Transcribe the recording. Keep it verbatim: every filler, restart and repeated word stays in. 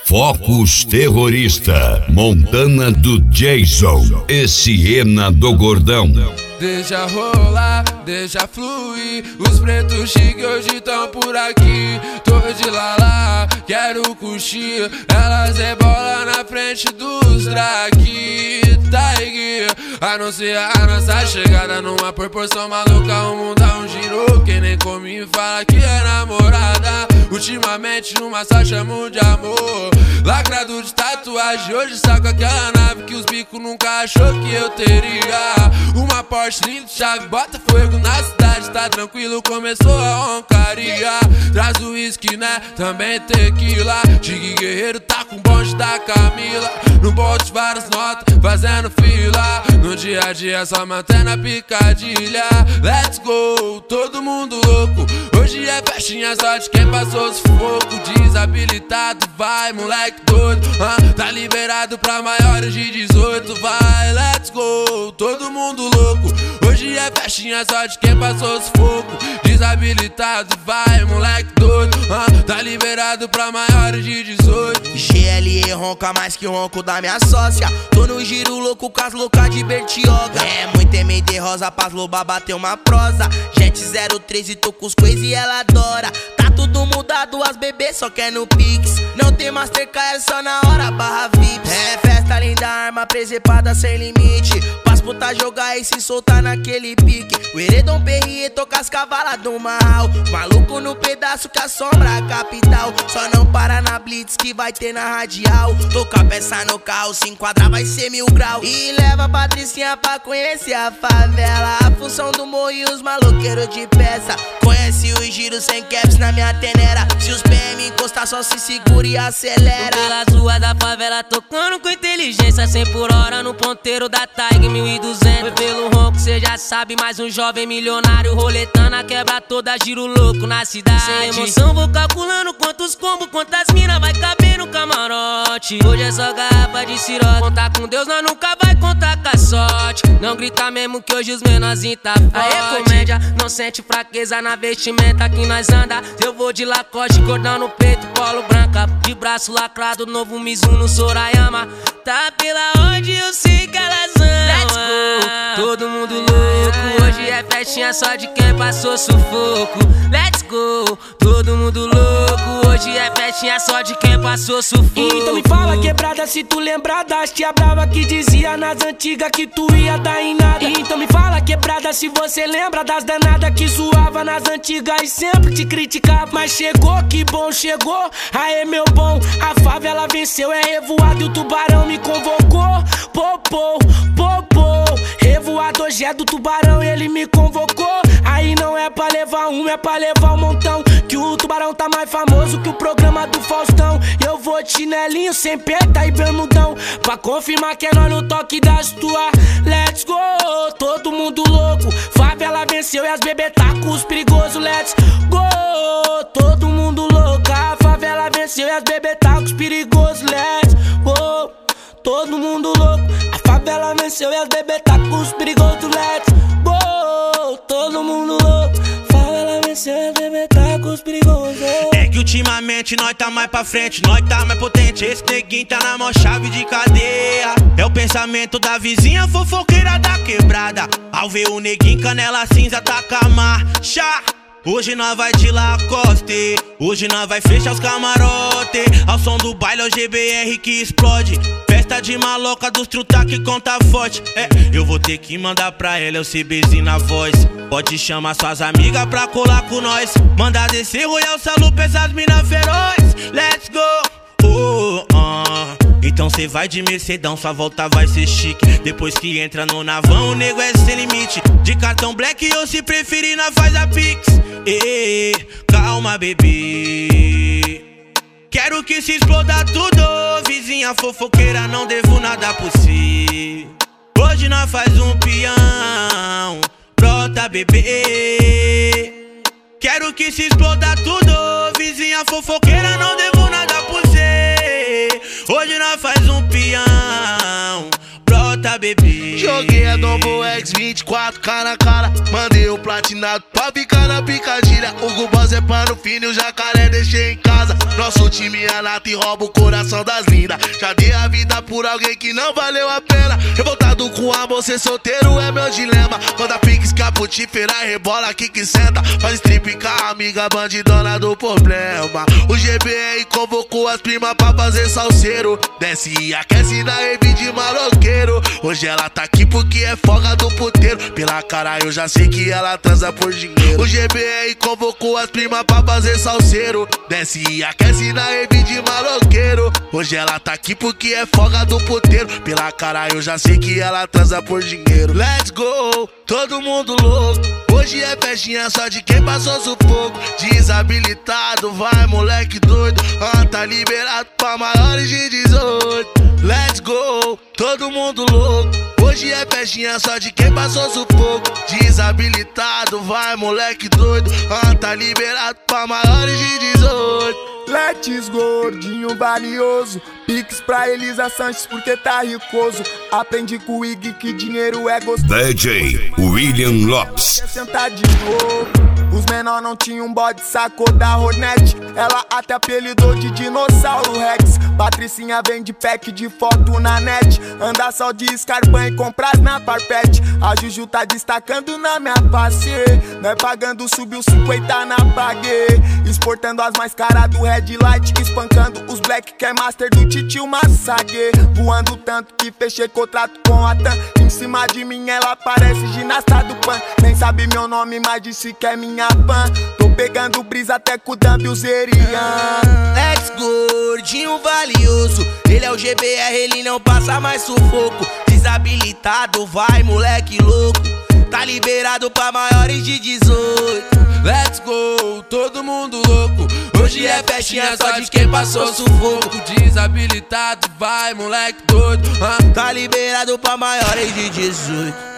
Focus Terrorista, Montana do Jason e Siena do Gordão. Deixa rolar, deixa fluir. Os pretos chiques hoje tão por aqui. Tô de lalá, quero curtir. Elas rebolam na frente dos drag. Tiger, anuncia a nossa chegada numa proporção maluca. O mundo é um giro, quem nem comigo fala que é namorada. Ultimamente numa só chamo de amor. Lacrado de tatuagem, hoje saco aquela nave que os bicos nunca achou que eu teria. Uma Porsche linda, chave, bota fogo na cidade, tá tranquilo, começou a roncaria. Traz o uísque, né, também tequila. Tigre Guerreiro tá com o bonde da Camila. No bonde várias notas, fazendo fila. No dia a dia só mantendo a picadilha. Let's go, todo mundo louco. Hoje é festinha só de quem passou sufoco. Desabilitado, vai moleque doido, ah, tá liberado pra maiores de dezoito. Vai, let's go, todo mundo louco. Hoje é festinha só de quem passou sufoco. Desabilitado, vai moleque doido, ah, tá liberado pra maiores de dezoito. G L E ronca mais que o ronco da minha sócia. Tô no giro louco com as loucas de Bertioga. É muito M D rosa pras loba bater uma prosa. Jet zero treze, tô com os coisas e ela adora. Tá tudo mudado, as bebês só quer no Pix. Não tem Mastercard, é só na hora, barra V I P. É festa linda, arma presepada sem limite. Pras puta jogar e se soltar naquele pique. O Heredon Perrier toca as cavalas do Marral. Maluco no pedaço que assombra a capital. Só não para na blitz que vai ter na radial. Toca a peça no carro, se enquadrar vai ser mil grau. E leva a Patricinha pra conhecer a favela. A função do morro e os maloqueiros de peça. Conhece os giros sem caps na minha tenera. Se os P M encostar só se segura e acelera. Pelas ruas da favela tocando com inteligência. Cem por hora no ponteiro da Tiger mil e duzentos. Foi pelo ronco, cê já sabe, mais um jovem milionário roletana quebra toda, giro louco na cidade. Sem emoção vou calculando quantos combos, quantas mina vai caber no camarote. Hoje é só garrafa de cirote. Contar com Deus nós nunca vai contar com a sorte. Não grita mesmo que hoje os menorzinhos tá forte. Aê comédia, não sente fraqueza na vestimenta que nós anda. Eu vou de Lacoste, cordão no peito, polo branca. De braço lacrado, novo Mizuno no Sorayama. Tá pela onde eu sei que elas amam. Let's go, todo mundo louco. Hoje é festinha só de quem passou sufoco. Let's go, todo mundo louco. Hoje é festinha só de quem passou sufoco. Então me fala quebrada se tu lembra das tia brava que dizia nas antigas que tu ia dar em nada. Então me fala quebrada se você lembra das danadas que zoava nas antigas e sempre te criticava. Mas chegou, que bom chegou, aê meu bom. A favela venceu, é revoado e o tubarão me convocou. Popô, popô, revoado hoje é do tubarão, ele me convocou. Aí não é pra levar um, é pra levar um montão. Que o tubarão tá mais famoso que o programa do Faustão. Eu vou de chinelinho, sem peta e bermudão, pra confirmar que é nós no toque das tuas. Let's go, todo mundo louco. Favela venceu e as bebê tá com os perigosos. Let's go, todo mundo louco. A favela venceu e as bebê tá com os perigosos. Let's go, todo mundo louco. A favela venceu e as bebê tá com os perigosos. Let's go, todo mundo louco. Favela venceu e as bebê tá com os perigosos. É que ultimamente nós tá mais pra frente, nós tá mais potente. Esse neguinho tá na maior chave de cadeia. É o pensamento da vizinha fofoqueira da quebrada. Ao ver o neguinho canela cinza taca a marcha. Hoje nós vai de Lacoste, hoje nós vai fechar os camarote. Ao som do baile é o G B R que explode. Festa de maloca dos truta que conta forte. É, eu vou ter que mandar pra ela o C Bzinho na voz. Pode chamar suas amigas pra colar com nós. Manda descer Royal Salupa, essas mina feroz. Let's go, oh, uh. Então cê vai de Mercedão, sua volta vai ser chique. Depois que entra no navão, o nego é sem limite. De cartão black ou se preferir, nós faz a Pix. Ei, calma bebê, quero que se exploda tudo. Vizinha fofoqueira, não devo nada por si. Hoje nós faz um peão, brota bebê. Quero que se exploda tudo. Vizinha fofoqueira, não devo nada por si. Hoje nós faz um peão, brota bebê. Joguei a novo X vinte e quatro, K na cara. Mandei o platinado pra ficar na picadilha. O Gubaz é pano fino e o jacaré deixei em casa. Nosso time é nato e rouba o coração das lindas. Já dei a vida por alguém que não valeu a pena. Revoltado com amor, ser solteiro é meu dilema. Manda piques, caputífera, rebola aqui que senta. Faz strip com a amiga bandidona do problema. O G B R convocou as primas pra fazer salseiro. Desce e aquece na rave de maloqueiro. Hoje ela tá aqui porque é folga do puteiro. Pela cara eu já sei que ela transa por dinheiro. O G B R convocou as primas pra fazer salseiro. Desce e aquece na rave de maloqueiro. Hoje ela tá aqui porque é folga do puteiro. Pela cara eu já sei que ela transa por dinheiro. Let's go, todo mundo louco. Hoje é festinha só de quem passou sufoco. Desabilitado, vai moleque doido. Ah, tá liberado pra maiores de dezoito. Let's go, todo mundo louco. Hoje é festinha só de quem passou sufoco. Desabilitado, vai moleque doido. Ah, tá liberado pra maiores de dezoito. Let's gordinho valioso. Pix pra Elisa Sanches porque tá ricoso. Aprendi com o Ig que dinheiro é gostoso. D J William Lopes. Sentar de novo. Os menor não tinham um bode, sacou da Hornet. Ela até apelidou de Dinossauro Rex. Patricinha vende pack de foto na net. Anda só de Scarpan e compras na Farpet. A Juju tá destacando na minha passe. Nós pagando, subiu cinquenta na pague. Exportando as mais caras do Red Light. Espancando os black que é master do Titio Massague. Voando tanto que fechei contrato com a Tan. Em cima de mim ela parece ginasta do Pan. Nem sabe meu nome, mas disse que é minha pan. Tô pegando brisa até com o Dumbzerian. Ex gordinho valioso. Ele é o G B R, ele não passa mais sufoco. Desabilitado, vai moleque louco. Tá liberado pra maiores de dezoito. Let's go, todo mundo louco. Hoje é festinha só de quem passou sufoco. Desabilitado, vai moleque doido. Tá liberado pra maiores de dezoito.